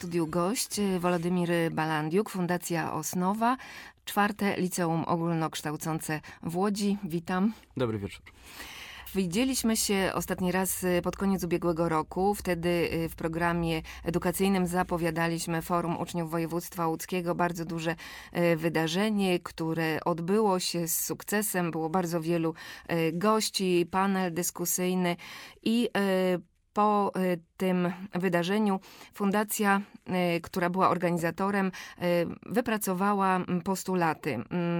studiu gość Wolodymir Balandiuk, Fundacja Osnowa, 4. Liceum Ogólnokształcące w Łodzi. Witam. Dobry wieczór. Widzieliśmy się ostatni raz pod koniec ubiegłego roku. Wtedy w programie edukacyjnym zapowiadaliśmy Forum Uczniów Województwa Łódzkiego. Bardzo duże wydarzenie, które odbyło się z sukcesem. Było bardzo wielu gości, panel dyskusyjny i po tym wydarzeniu fundacja, która była organizatorem, wypracowała postulaty.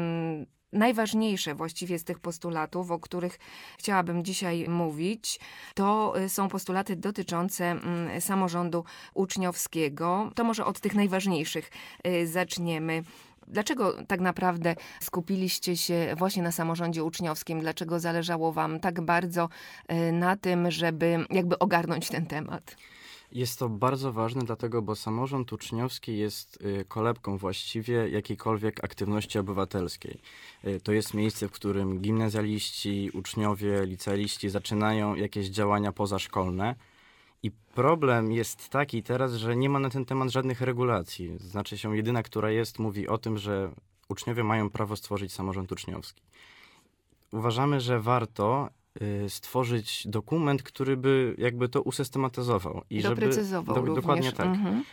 Najważniejsze właściwie z tych postulatów, o których chciałabym dzisiaj mówić, to są postulaty dotyczące samorządu uczniowskiego. To może od tych najważniejszych zaczniemy. Dlaczego tak naprawdę skupiliście się właśnie na samorządzie uczniowskim? Dlaczego zależało wam tak bardzo na tym, żeby jakby ogarnąć ten temat? Jest to bardzo ważne, dlatego, bo samorząd uczniowski jest kolebką właściwie jakiejkolwiek aktywności obywatelskiej. To jest miejsce, w którym gimnazjaliści, uczniowie, licealiści zaczynają jakieś działania pozaszkolne. I problem jest taki teraz, że nie ma na ten temat żadnych regulacji. Znaczy się jedyna, która jest, mówi o tym, że uczniowie mają prawo stworzyć samorząd uczniowski. Uważamy, że warto stworzyć dokument, który by jakby to usystematyzował. I doprecyzował żeby, również. Dokładnie tak.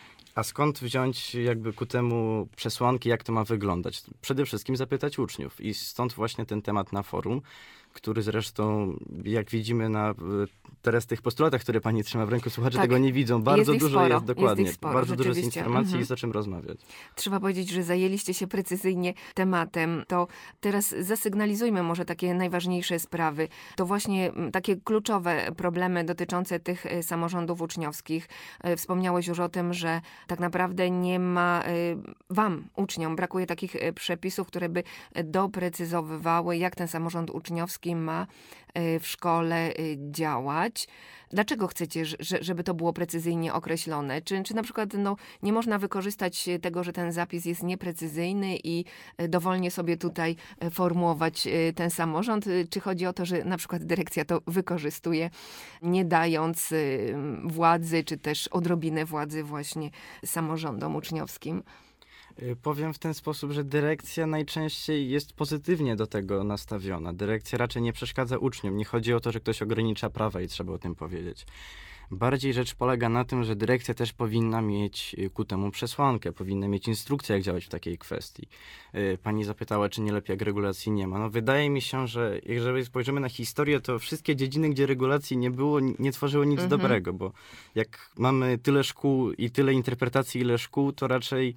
A skąd wziąć jakby ku temu przesłanki, jak to ma wyglądać? Przede wszystkim zapytać uczniów. I stąd właśnie ten temat na forum, który zresztą, jak widzimy na teraz tych postulatach, które pani trzyma w ręku, słuchacze tego nie widzą. Bardzo dużo jest, dokładnie. Jest sporo, bardzo dużo jest informacji, jest o czym rozmawiać. Trzeba powiedzieć, że zajęliście się precyzyjnie tematem. To teraz zasygnalizujmy może takie najważniejsze sprawy. To właśnie takie kluczowe problemy dotyczące tych samorządów uczniowskich. Wspomniałeś już o tym, że tak naprawdę nie ma wam, uczniom, brakuje takich przepisów, które by doprecyzowywały, jak ten samorząd uczniowski ma w szkole działać. Dlaczego chcecie, żeby to było precyzyjnie określone? Czy na przykład nie można wykorzystać tego, że ten zapis jest nieprecyzyjny i dowolnie sobie tutaj formułować ten samorząd? Czy chodzi o to, że na przykład dyrekcja to wykorzystuje, nie dając władzy, czy też odrobinę władzy właśnie samorządom uczniowskim? Powiem w ten sposób, że dyrekcja najczęściej jest pozytywnie do tego nastawiona. Dyrekcja raczej nie przeszkadza uczniom. Nie chodzi o to, że ktoś ogranicza prawa i trzeba o tym powiedzieć. Bardziej rzecz polega na tym, że dyrekcja też powinna mieć ku temu przesłankę, powinna mieć instrukcję, jak działać w takiej kwestii. Pani zapytała, czy nie lepiej, jak regulacji nie ma. Wydaje mi się, że jeżeli spojrzymy na historię, to wszystkie dziedziny, gdzie regulacji nie było, nie tworzyły nic dobrego, bo jak mamy tyle szkół i tyle interpretacji, ile szkół, to raczej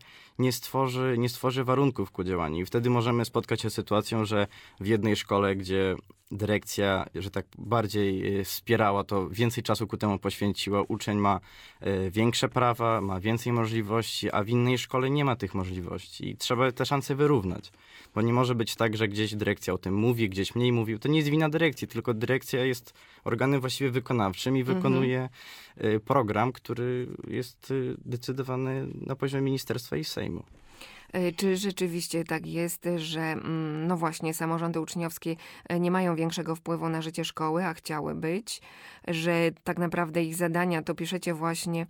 nie stworzy warunków ku działaniu. I wtedy możemy spotkać się z sytuacją, że w jednej szkole, gdzie dyrekcja, że tak bardziej wspierała, to więcej czasu ku temu poświęciła. Uczeń ma większe prawa, ma więcej możliwości, a w innej szkole nie ma tych możliwości. I trzeba te szanse wyrównać. Bo nie może być tak, że gdzieś dyrekcja o tym mówi, gdzieś mniej mówi. To nie jest wina dyrekcji, tylko dyrekcja jest organem właściwie wykonawczym i wykonuje program, który jest decydowany na poziomie ministerstwa i Sejmu. Czy rzeczywiście tak jest, że no właśnie samorządy uczniowskie nie mają większego wpływu na życie szkoły, a chciały być, że tak naprawdę ich zadania, to piszecie właśnie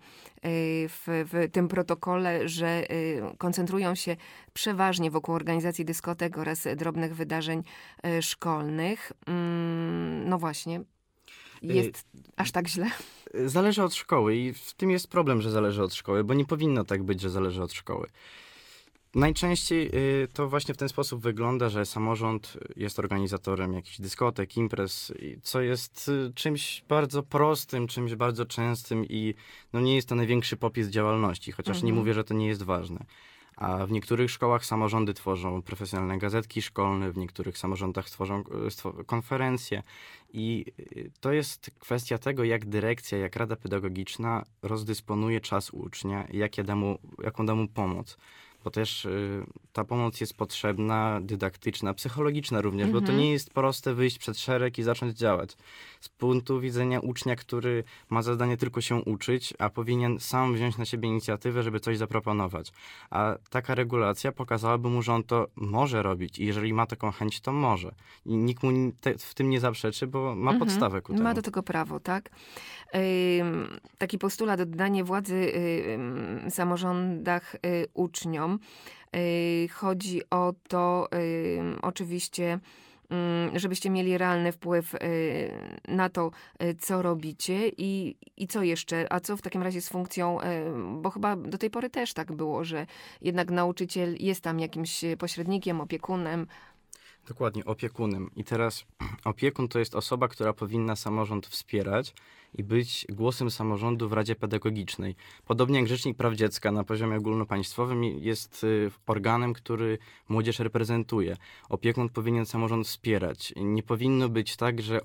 w tym protokole, że koncentrują się przeważnie wokół organizacji dyskotek oraz drobnych wydarzeń szkolnych. No właśnie, jest aż tak źle? Zależy od szkoły i w tym jest problem, że zależy od szkoły, bo nie powinno tak być, że zależy od szkoły. Najczęściej to właśnie w ten sposób wygląda, że samorząd jest organizatorem jakichś dyskotek, imprez, co jest czymś bardzo prostym, czymś bardzo częstym i nie jest to największy popis działalności, chociaż nie mówię, że to nie jest ważne. A w niektórych szkołach samorządy tworzą profesjonalne gazetki szkolne, w niektórych samorządach tworzą konferencje i to jest kwestia tego, jak dyrekcja, jak rada pedagogiczna rozdysponuje czas ucznia i jaką da mu pomoc. bo też ta pomoc jest potrzebna, dydaktyczna, psychologiczna również, bo to nie jest proste wyjść przed szereg i zacząć działać. Z punktu widzenia ucznia, który ma zadanie tylko się uczyć, a powinien sam wziąć na siebie inicjatywę, żeby coś zaproponować. A taka regulacja pokazałaby mu, że on to może robić i jeżeli ma taką chęć, to może. I nikt mu w tym nie zaprzeczy, bo ma podstawę ku temu. Ma do tego prawo, tak? Taki postulat oddanie władzy samorządach uczniom. Chodzi o to oczywiście, żebyście mieli realny wpływ na to, co robicie i co jeszcze, a co w takim razie z funkcją, bo chyba do tej pory też tak było, że jednak nauczyciel jest tam jakimś pośrednikiem, opiekunem. Dokładnie, opiekunem. I teraz opiekun to jest osoba, która powinna samorząd wspierać i być głosem samorządu w Radzie Pedagogicznej. Podobnie jak Rzecznik Praw Dziecka na poziomie ogólnopaństwowym jest organem, który młodzież reprezentuje. Opiekun powinien samorząd wspierać. Nie powinno być tak, że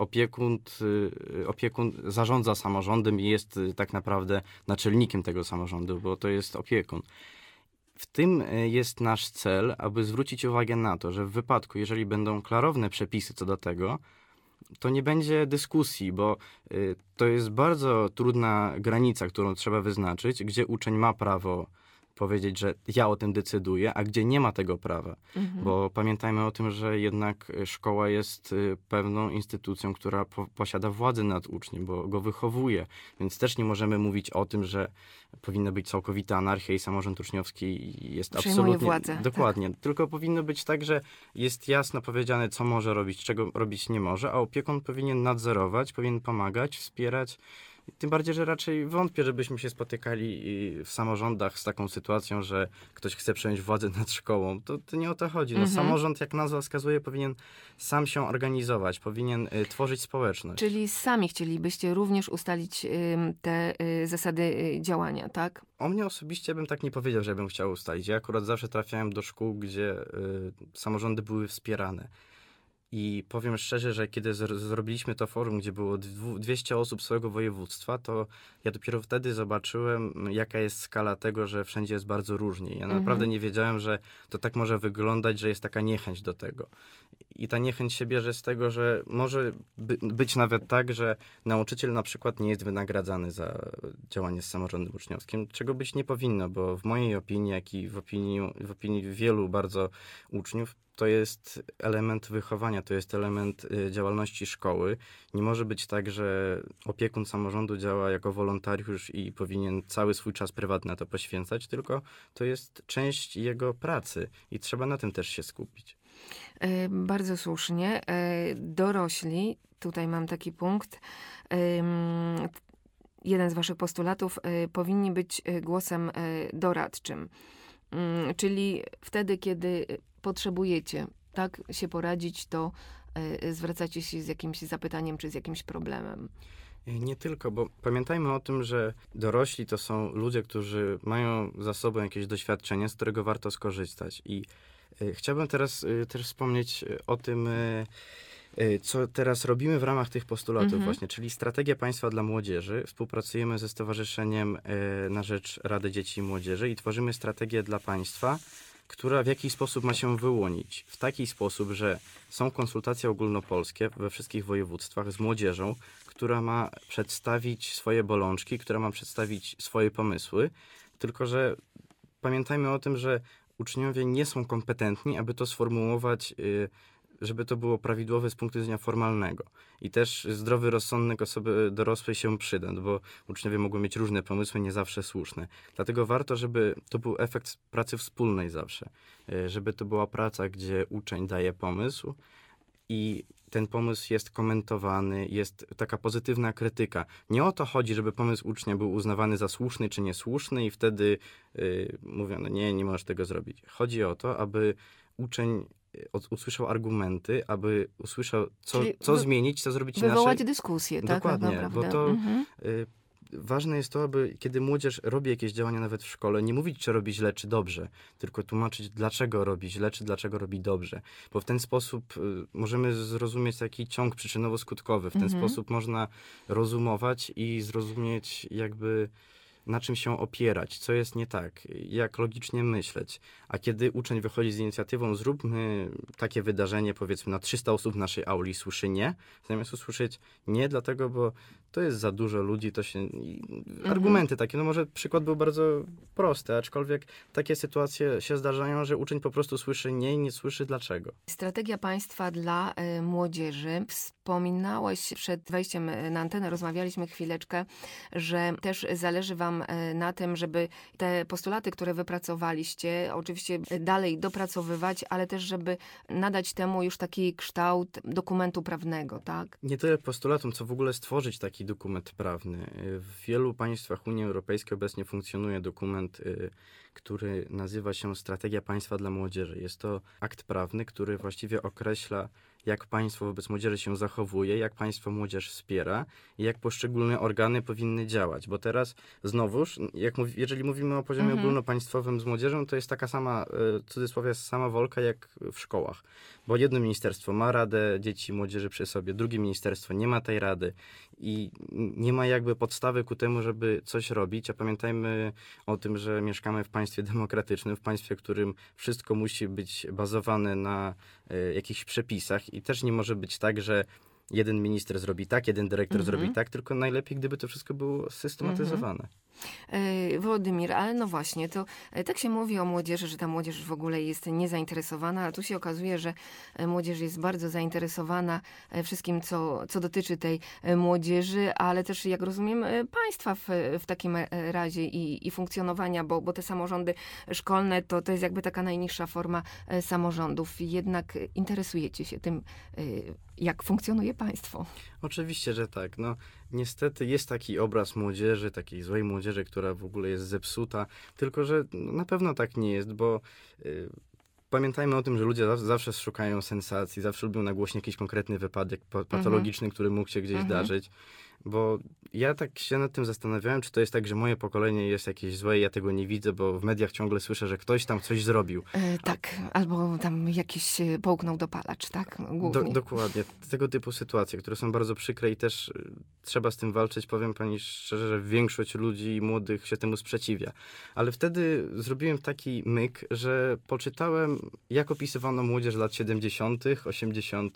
opiekun zarządza samorządem i jest tak naprawdę naczelnikiem tego samorządu, bo to jest opiekun. W tym jest nasz cel, aby zwrócić uwagę na to, że w wypadku, jeżeli będą klarowne przepisy co do tego, to nie będzie dyskusji, bo to jest bardzo trudna granica, którą trzeba wyznaczyć, gdzie uczeń ma prawo powiedzieć, że ja o tym decyduję, a gdzie nie ma tego prawa. Bo pamiętajmy o tym, że jednak szkoła jest pewną instytucją, która posiada władzę nad uczniem, bo go wychowuje. Więc też nie możemy mówić o tym, że powinna być całkowita anarchia i samorząd uczniowski jest przejmuje absolutnie... władzę. Dokładnie. Tak. Tylko powinno być tak, że jest jasno powiedziane, co może robić, czego robić nie może, a opiekun powinien nadzorować, powinien pomagać, wspierać. Tym bardziej, że raczej wątpię, żebyśmy się spotykali w samorządach z taką sytuacją, że ktoś chce przejąć władzę nad szkołą. To nie o to chodzi. No, samorząd, jak nazwa wskazuje, powinien sam się organizować, powinien tworzyć społeczność. Czyli sami chcielibyście również ustalić te zasady działania, tak? O mnie osobiście bym tak nie powiedział, że bym chciał ustalić. Ja akurat zawsze trafiałem do szkół, gdzie samorządy były wspierane. I powiem szczerze, że kiedy zrobiliśmy to forum, gdzie było 200 osób z całego województwa, to ja dopiero wtedy zobaczyłem, jaka jest skala tego, że wszędzie jest bardzo różnie. Ja naprawdę nie wiedziałem, że to tak może wyglądać, że jest taka niechęć do tego. I ta niechęć się bierze z tego, że może być nawet tak, że nauczyciel na przykład nie jest wynagradzany za działanie z samorządem uczniowskim, czego być nie powinno, bo w mojej opinii, jak i w opinii wielu bardzo uczniów, to jest element wychowania, to jest element działalności szkoły. Nie może być tak, że opiekun samorządu działa jako wolontariusz i powinien cały swój czas prywatny na to poświęcać, tylko to jest część jego pracy i trzeba na tym też się skupić. Bardzo słusznie. Dorośli, tutaj mam taki punkt, jeden z waszych postulatów, powinni być głosem doradczym. Czyli wtedy, kiedy potrzebujecie tak się poradzić, to zwracacie się z jakimś zapytaniem czy z jakimś problemem. Nie tylko, bo pamiętajmy o tym, że dorośli to są ludzie, którzy mają za sobą jakieś doświadczenie, z którego warto skorzystać. I chciałbym teraz też wspomnieć o tym, co teraz robimy w ramach tych postulatów właśnie, czyli Strategia Państwa dla Młodzieży. Współpracujemy ze Stowarzyszeniem na rzecz Rady Dzieci i Młodzieży i tworzymy strategię dla państwa, która w jakiś sposób ma się wyłonić. W taki sposób, że są konsultacje ogólnopolskie we wszystkich województwach z młodzieżą, która ma przedstawić swoje bolączki, która ma przedstawić swoje pomysły, tylko że pamiętajmy o tym, że uczniowie nie są kompetentni, aby to sformułować, żeby to było prawidłowe z punktu widzenia formalnego. I też zdrowy rozsądek osoby dorosłej się przyda, bo uczniowie mogą mieć różne pomysły, nie zawsze słuszne. Dlatego warto, żeby to był efekt pracy wspólnej zawsze. Żeby to była praca, gdzie uczeń daje pomysł i ten pomysł jest komentowany, jest taka pozytywna krytyka. Nie o to chodzi, żeby pomysł ucznia był uznawany za słuszny czy niesłuszny i wtedy mówiono, nie możesz tego zrobić. Chodzi o to, aby uczeń usłyszał argumenty, aby usłyszał, co zmienić, co zrobić inaczej. Wywołać dyskusję, tak? Dokładnie, bo to ważne jest to, aby kiedy młodzież robi jakieś działania nawet w szkole, nie mówić, czy robi źle, czy dobrze, tylko tłumaczyć, dlaczego robi źle, czy dlaczego robi dobrze. Bo w ten sposób możemy zrozumieć taki ciąg przyczynowo-skutkowy. W ten sposób można rozumować i zrozumieć jakby na czym się opierać, co jest nie tak, jak logicznie myśleć. A kiedy uczeń wychodzi z inicjatywą, zróbmy takie wydarzenie, powiedzmy, na 300 osób w naszej auli, słyszy nie, zamiast usłyszeć nie, dlatego, bo to jest za dużo ludzi, to się... Argumenty takie, no może przykład był bardzo prosty, aczkolwiek takie sytuacje się zdarzają, że uczeń po prostu słyszy nie i nie słyszy dlaczego. Strategia państwa dla młodzieży. Wspominałeś przed wejściem na antenę, rozmawialiśmy chwileczkę, że też zależy wam na tym, żeby te postulaty, które wypracowaliście, oczywiście dalej dopracowywać, ale też, żeby nadać temu już taki kształt dokumentu prawnego, tak? Nie tyle postulatom, co w ogóle stworzyć taki dokument prawny. W wielu państwach Unii Europejskiej obecnie funkcjonuje dokument, który nazywa się Strategia Państwa dla Młodzieży. Jest to akt prawny, który właściwie określa, jak państwo wobec młodzieży się zachowuje, jak państwo młodzież wspiera i jak poszczególne organy powinny działać. Bo teraz znowuż, jeżeli mówimy o poziomie ogólnopaństwowym z młodzieżą, to jest taka sama, w cudzysłowie, sama wolka jak w szkołach. Bo jedno ministerstwo ma radę dzieci i młodzieży przy sobie, drugie ministerstwo nie ma tej rady i nie ma jakby podstawy ku temu, żeby coś robić. A pamiętajmy o tym, że mieszkamy w państwie demokratycznym, w państwie, w którym wszystko musi być bazowane na jakichś przepisach i też nie może być tak, że jeden minister zrobi tak, jeden dyrektor zrobi tak, tylko najlepiej, gdyby to wszystko było systematyzowane. Wołodymir, ale no właśnie, to tak się mówi o młodzieży, że ta młodzież w ogóle jest niezainteresowana, a tu się okazuje, że młodzież jest bardzo zainteresowana wszystkim, co dotyczy tej młodzieży, ale też, jak rozumiem, państwa w takim razie i funkcjonowania, bo te samorządy szkolne to jest jakby taka najniższa forma samorządów. Jednak interesujecie się tym, jak funkcjonuje państwo. Oczywiście, że tak. No, niestety jest taki obraz młodzieży, takiej złej młodzieży, która w ogóle jest zepsuta, tylko że na pewno tak nie jest, bo pamiętajmy o tym, że ludzie zawsze szukają sensacji, zawsze lubią nagłośnić jakiś konkretny wypadek patologiczny, który mógł się gdzieś zdarzyć. Bo ja tak się nad tym zastanawiałem, czy to jest tak, że moje pokolenie jest jakieś złe i ja tego nie widzę, bo w mediach ciągle słyszę, że ktoś tam coś zrobił. Tak, albo tam jakiś połknął dopalacz, tak? Głównie. Dokładnie. Tego typu sytuacje, które są bardzo przykre i też trzeba z tym walczyć. Powiem pani szczerze, że większość ludzi młodych się temu sprzeciwia. Ale wtedy zrobiłem taki myk, że poczytałem, jak opisywano młodzież lat 70., 80.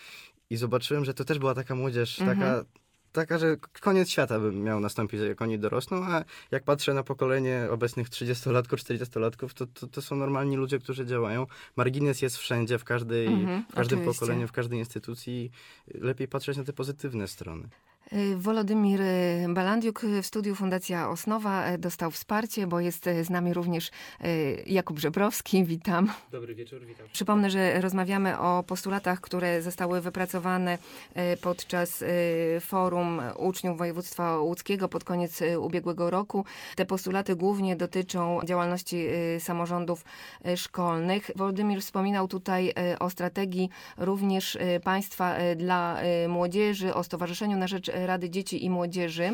i zobaczyłem, że to też była taka młodzież, taka, że koniec świata by miał nastąpić, jak oni dorosną, a jak patrzę na pokolenie obecnych 30-latków, 40-latków, to są normalni ludzie, którzy działają. Margines jest wszędzie, w każdym pokoleniu, w każdej instytucji. Lepiej patrzeć na te pozytywne strony. Wołodymir Balandiuk w studiu Fundacja Osnowa dostał wsparcie, bo jest z nami również Jakub Żebrowski. Witam. Dobry wieczór, witam. Przypomnę, że rozmawiamy o postulatach, które zostały wypracowane podczas forum uczniów województwa łódzkiego pod koniec ubiegłego roku. Te postulaty głównie dotyczą działalności samorządów szkolnych. Wołodymir wspominał tutaj o strategii również państwa dla młodzieży, o Stowarzyszeniu na Rzecz Rady Dzieci i Młodzieży.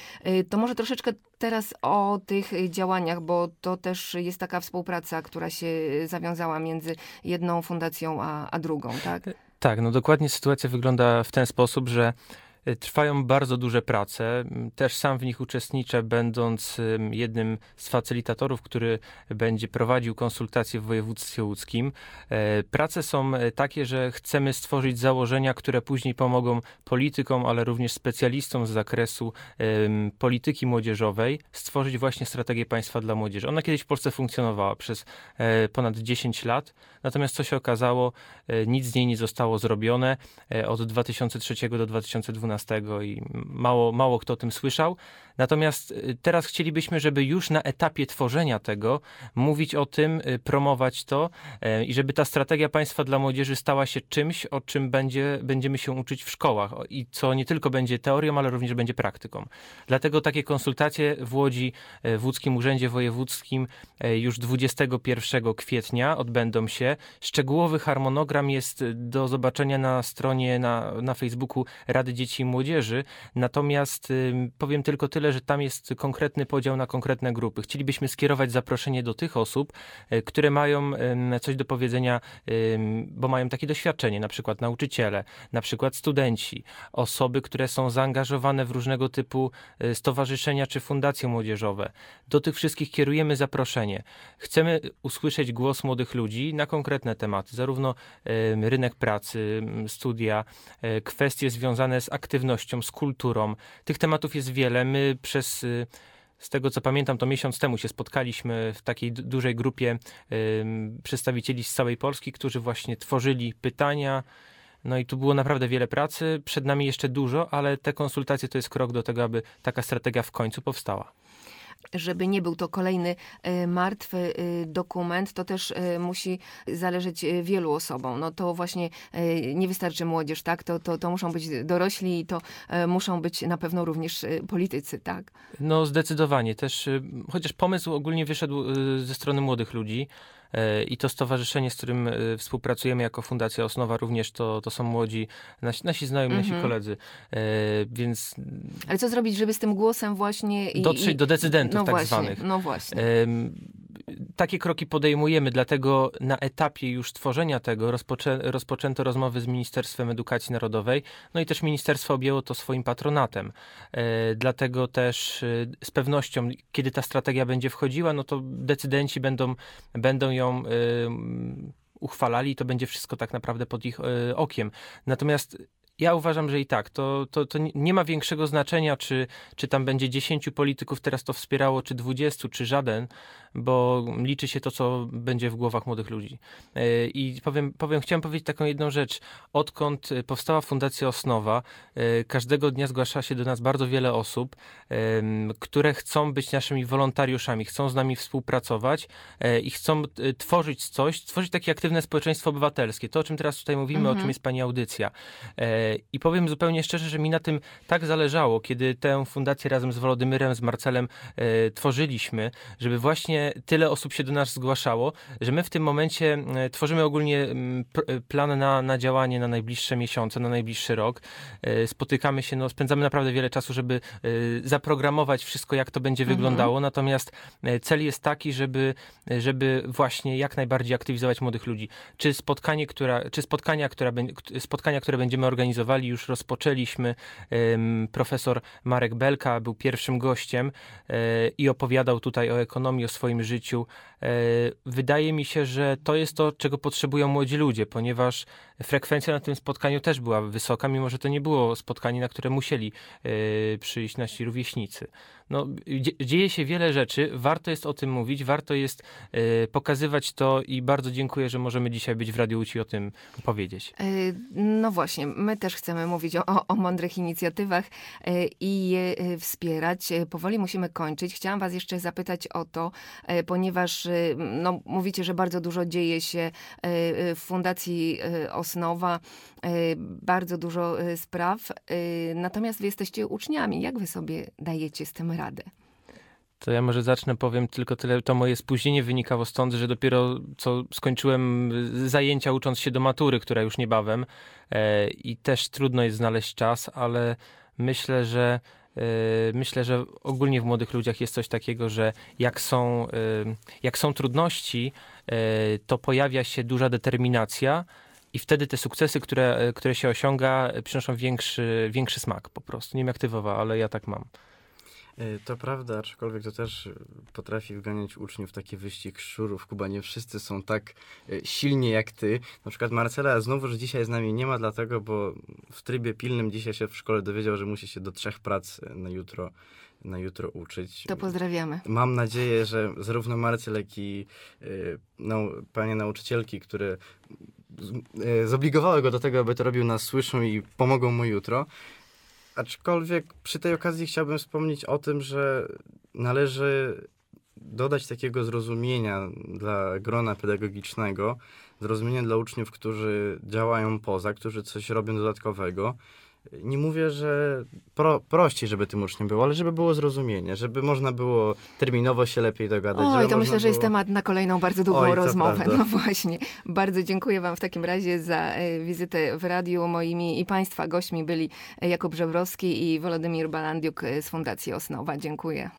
To może troszeczkę teraz o tych działaniach, bo to też jest taka współpraca, która się zawiązała między jedną fundacją a drugą, tak? Tak, no dokładnie sytuacja wygląda w ten sposób, że trwają bardzo duże prace. Też sam w nich uczestniczę, będąc jednym z facylitatorów, który będzie prowadził konsultacje w województwie łódzkim. Prace są takie, że chcemy stworzyć założenia, które później pomogą politykom, ale również specjalistom z zakresu polityki młodzieżowej stworzyć właśnie strategię państwa dla młodzieży. Ona kiedyś w Polsce funkcjonowała przez ponad 10 lat, natomiast co się okazało, nic z niej nie zostało zrobione od 2003 do 2012 i mało kto o tym słyszał. Natomiast teraz chcielibyśmy, żeby już na etapie tworzenia tego mówić o tym, promować to i żeby ta strategia państwa dla młodzieży stała się czymś, o czym będziemy się uczyć w szkołach i co nie tylko będzie teorią, ale również będzie praktyką. Dlatego takie konsultacje w Łodzi, w Łódzkim Urzędzie Wojewódzkim już 21 kwietnia odbędą się. Szczegółowy harmonogram jest do zobaczenia na stronie na Facebooku Rady Dzieci i i młodzieży, natomiast powiem tylko tyle, że tam jest konkretny podział na konkretne grupy. Chcielibyśmy skierować zaproszenie do tych osób, które mają coś do powiedzenia, bo mają takie doświadczenie, na przykład nauczyciele, na przykład studenci, osoby, które są zaangażowane w różnego typu stowarzyszenia czy fundacje młodzieżowe. Do tych wszystkich kierujemy zaproszenie. Chcemy usłyszeć głos młodych ludzi na konkretne tematy, zarówno rynek pracy, studia, kwestie związane z aktywnością, z kulturą. Tych tematów jest wiele. My z tego co pamiętam, to miesiąc temu się spotkaliśmy w takiej dużej grupie przedstawicieli z całej Polski, którzy właśnie tworzyli pytania. No i tu było naprawdę wiele pracy. Przed nami jeszcze dużo, ale te konsultacje to jest krok do tego, aby taka strategia w końcu powstała. Żeby nie był to kolejny martwy dokument, to też musi zależeć wielu osobom. No to właśnie nie wystarczy młodzież, tak? To muszą być dorośli i to muszą być na pewno również politycy, tak? No zdecydowanie. Też, chociaż pomysł ogólnie wyszedł ze strony młodych ludzi, i to stowarzyszenie, z którym współpracujemy jako Fundacja Osnowa, również to są młodzi, nasi znajomi, nasi koledzy. Więc ale co zrobić, żeby z tym głosem właśnie... dotrzeć do decydentów no tak właśnie, zwanych. No właśnie. Takie kroki podejmujemy, dlatego na etapie już tworzenia tego rozpoczęto rozmowy z Ministerstwem Edukacji Narodowej, no i też ministerstwo objęło to swoim patronatem. Dlatego też z pewnością, kiedy ta strategia będzie wchodziła, no to decydenci będą ją uchwalali i to będzie wszystko tak naprawdę pod ich okiem. Natomiast ja uważam, że i tak, to nie ma większego znaczenia, czy tam będzie 10 polityków teraz to wspierało, czy 20, czy żaden, bo liczy się to, co będzie w głowach młodych ludzi. I chciałem powiedzieć taką jedną rzecz. Odkąd powstała Fundacja Osnowa, każdego dnia zgłasza się do nas bardzo wiele osób, które chcą być naszymi wolontariuszami, chcą z nami współpracować i chcą tworzyć takie aktywne społeczeństwo obywatelskie. To, o czym teraz tutaj mówimy, o czym jest pani audycja. I powiem zupełnie szczerze, że mi na tym tak zależało, kiedy tę fundację razem z Wolodymyrem, z Marcelem tworzyliśmy, żeby właśnie tyle osób się do nas zgłaszało, że my w tym momencie tworzymy ogólnie plan na działanie na najbliższe miesiące, na najbliższy rok. Spotykamy się, spędzamy naprawdę wiele czasu, żeby zaprogramować wszystko, jak to będzie wyglądało. Natomiast cel jest taki, żeby właśnie jak najbardziej aktywizować młodych ludzi. Spotkania, które będziemy organizowali, już rozpoczęliśmy. Profesor Marek Belka był pierwszym gościem i opowiadał tutaj o ekonomii, o swoim życiu. Wydaje mi się, że to jest to, czego potrzebują młodzi ludzie, ponieważ frekwencja na tym spotkaniu też była wysoka, mimo że to nie było spotkanie, na które musieli przyjść nasi rówieśnicy. No, dzieje się wiele rzeczy, warto jest o tym mówić, warto jest pokazywać to i bardzo dziękuję, że możemy dzisiaj być w Radiu Łódź i o tym powiedzieć. No właśnie, my też chcemy mówić o mądrych inicjatywach i je wspierać. Powoli musimy kończyć. Chciałam was jeszcze zapytać o to, ponieważ mówicie, że bardzo dużo dzieje się w Fundacji Osnowa, bardzo dużo spraw, natomiast wy jesteście uczniami. Jak wy sobie dajecie z tym radę? To ja może zacznę, powiem tylko tyle. To moje spóźnienie wynikało stąd, że dopiero co skończyłem zajęcia ucząc się do matury, która już niebawem i też trudno jest znaleźć czas, ale myślę, że ogólnie w młodych ludziach jest coś takiego, że jak są trudności, to pojawia się duża determinacja i wtedy te sukcesy, które się osiąga, przynoszą większy smak po prostu. Nie wiem jak ty, Wowa, ale ja tak mam. To prawda, aczkolwiek to też potrafi wganiać uczniów taki wyścig szczurów. Kuba, nie wszyscy są tak silni jak ty. Na przykład Marcela znowu, że dzisiaj z nami nie ma, dlatego, bo w trybie pilnym dzisiaj się w szkole dowiedział, że musi się do 3 prac na jutro uczyć. To pozdrawiamy. Mam nadzieję, że zarówno Marcel, jak i panie nauczycielki, które zobligowały go do tego, aby to robił, nas słyszą i pomogą mu jutro. Aczkolwiek przy tej okazji chciałbym wspomnieć o tym, że należy dodać takiego zrozumienia dla grona pedagogicznego, zrozumienia dla uczniów, którzy działają poza, którzy coś robią dodatkowego, Nie mówię, że prościej, żeby tym uczniem było, ale żeby było zrozumienie, żeby można było terminowo się lepiej dogadać. Oj, żeby to można myślę, że jest było... temat na kolejną bardzo długą Oj, to rozmowę. prawda. No właśnie. Bardzo dziękuję wam w takim razie za wizytę w radiu. Moimi i państwa gośćmi byli Jakub Żebrowski i Wolodymir Balandiuk z Fundacji Osnowa. Dziękuję.